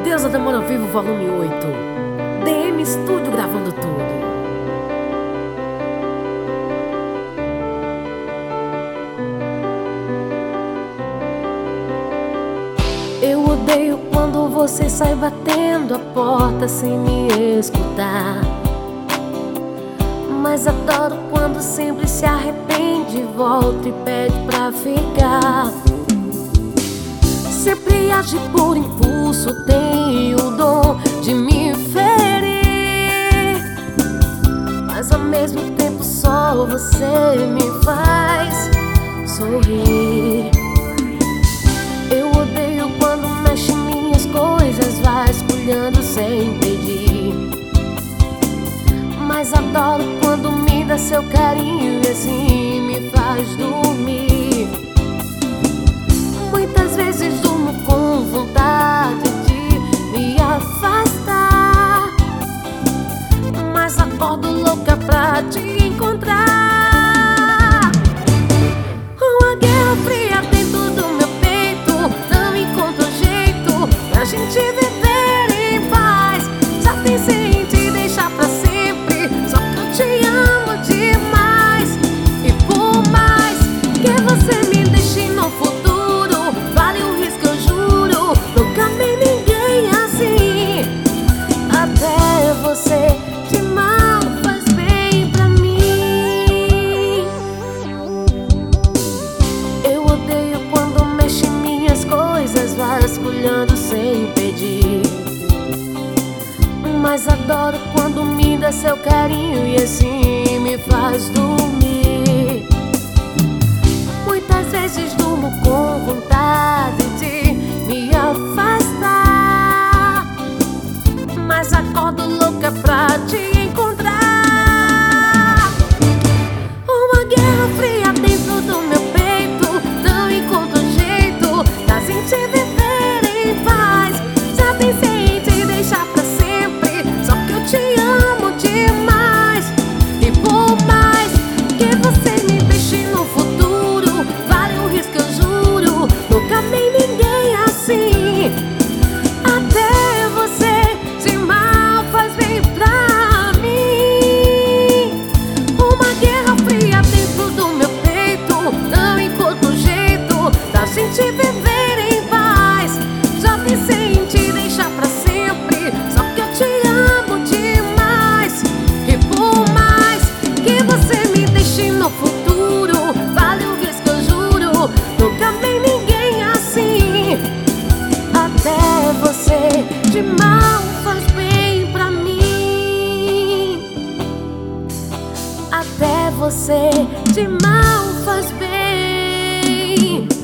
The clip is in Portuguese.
Deusa do Amor ao Vivo, volume 8. DM Studio gravando tudo. Eu odeio quando você sai batendo a porta sem me escutar, mas adoro quando sempre se arrepende, volta e pede pra ficar. Sempre age por impulso, tem o dom de me ferir, mas ao mesmo tempo só você me faz sorrir. Eu odeio quando mexe minhas coisas, vasculhando sem pedir, mas adoro quando me dá seu carinho e assim me faz dormir. Muitas vezes durmo com vontade de me afastar, mas acordo louca pra te encontrar. Uma guerra fria dentro do meu peito, não encontro jeito pra gente viver em paz. Já pensei em te deixar pra sempre, só que eu te amo demais. E por mais que você me deixe no futuro, vale o risco, eu juro, nunca amei ninguém assim. Até você de mal faz bem pra mim. Eu odeio quando mexe minhas coisas, vasculhando sem pedir, mas adoro quando me dá seu carinho e assim me faz dormir. Muitas vezes durmo com vontade de me afastar, mas acordo louca pra te encontrar. Uma guerra fria dentro do meu peito, não encontro jeito da gente viver em paz. Já pensei em te deixar pra sempre, só que eu te amo demais. E por mais que você me deixe no futuro, vale o risco, eu juro, nunca amei ninguém assim. Até você de mal faz bem pra mim. Uma guerra fria dentro do meu peito, não encontro jeito da gente viver em paz. Já pensei em te deixar pra sempre, só que eu te amo demais. E por mais que você me deixe no futuro, vale o risco, eu juro, nunca amei ninguém assim. Até você de mal faz bem pra mim. Até você de mal faz bem.